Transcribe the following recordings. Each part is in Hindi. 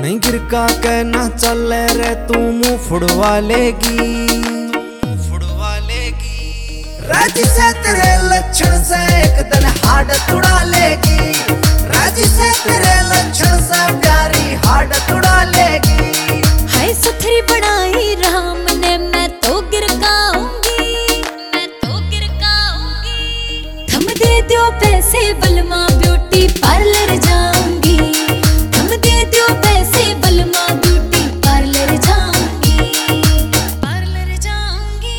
घणी गिरका के ना चले रे तू मुंह फुड़वा लेगी। राजी से तेरे लक्षण से एक दिन हाड तुड़ा लेगी। राजी से तेरे लक्षण से प्यारी हाड तुड़ा लेगी। हाय सुथरी बनाई राम ने मैं तो गिरकाऊंगी, मैं तो गिरकाऊंगी। थम दे दो पैसे बलमा ब्यूटी पार्लर जाऊंगी। थम दे दो पैसे बलमा ब्यूटी पार्लर जाऊंगी, पार्लर जाऊंगी।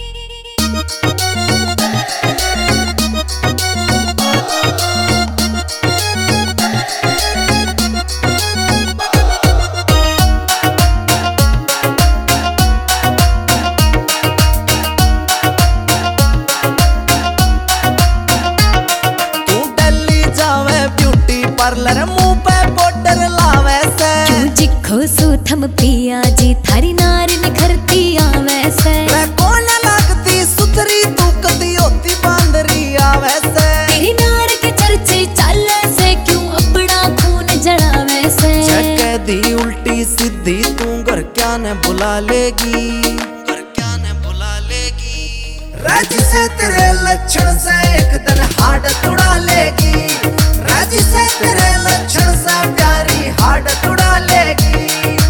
पार्लर मुंह पे पाउडर लावे से क्यों जिखो सू थम पिया जी थारी नार निखरती आवे से। रे कौन लगती सुथरी तू कदी होती बांदरी आवे से। तेरी नार के चर्चे चाले से क्यों अपना खून जलावे से। जगह दी उल्टी सीधी तू घर क्या ने बुला लेगी, घर क्या ने बुला लेगी। राजी से तेरे लक्षण से एक दिन हाड तुड़ा लेगी। राजी से तेरे लक्षण से प्यारी हाड तुड़ा लेगी।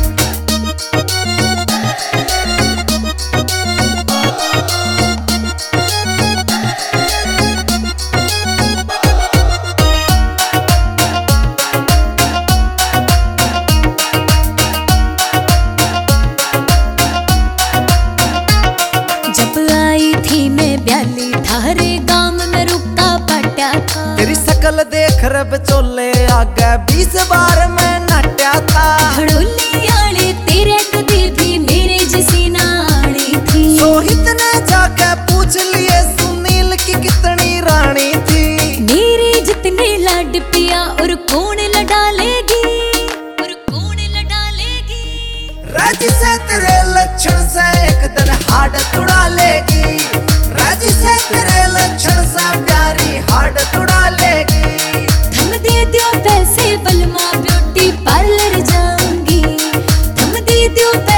जब आई थी मैं ब्याली थारे गांव में रुका पटा था। तेरी शकल देख रब चोले आगे 20 बार मैं नट्या था। घड़ोली आले तेरे कदी भी मेरे जैसी नाड़ी थी। सोहित ने जाके पूछ लिए सुनील की कितनी रानी थी। मेरी जितने लाड पिया और कौन लड़ा लेगी, और कौन लड़ा लेगी। राजी से तेरे लक्षण से एक दिन हाड तुड़ा लेगी। राजी से तेरे लक्षण से प्यारी हाड तुड़ा लेगी। थम दे दो पैसे बलमा ब्यूटी पार्लर जाऊंगी। थम दे दो पैसे